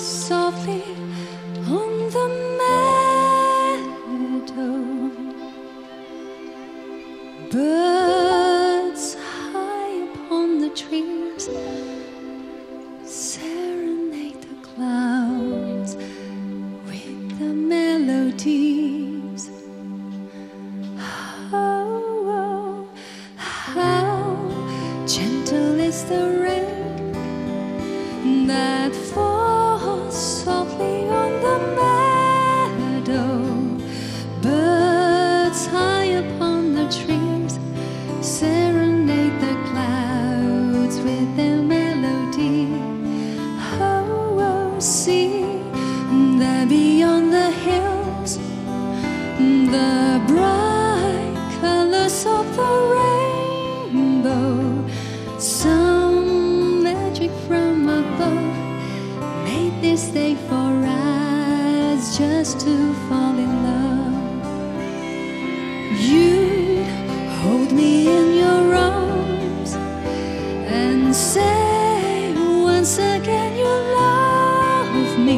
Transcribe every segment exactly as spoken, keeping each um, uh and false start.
softly on the meadow. Birds high upon the trees serenade the clouds with the melodies. Oh, oh, how gentle is the rain that falls softly on the meadow. Birds high upon the trees serenade the clouds with their melody. Oh, oh, see that beyond the hills the bright colors of the rainbow. Some magic from above made this day for us just to fall in love. You'd hold me in your arms and say once again you love me.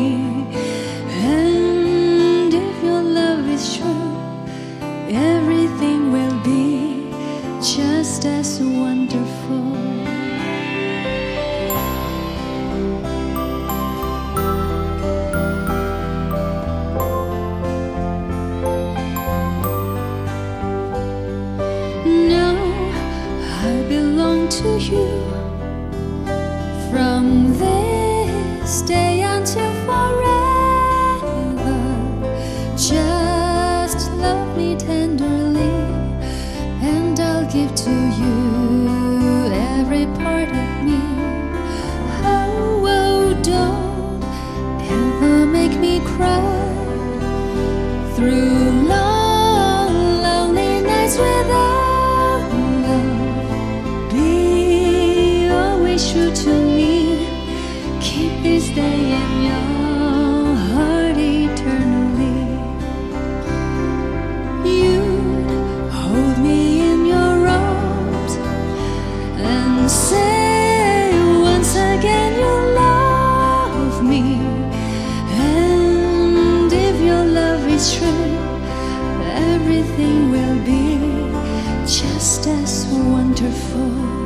And if your love is true, everything will be just as wonderful. Now I belong to you from this day until forever. Just love me tenderly, and I'll give to you every part of me. Oh, oh, don't ever make me cry through long, lonely nights without love. Be always true to me. Keep this day in your heart eternally. You'd hold me in your arms and say once again you love me. And if your love is true, everything will be just as wonderful.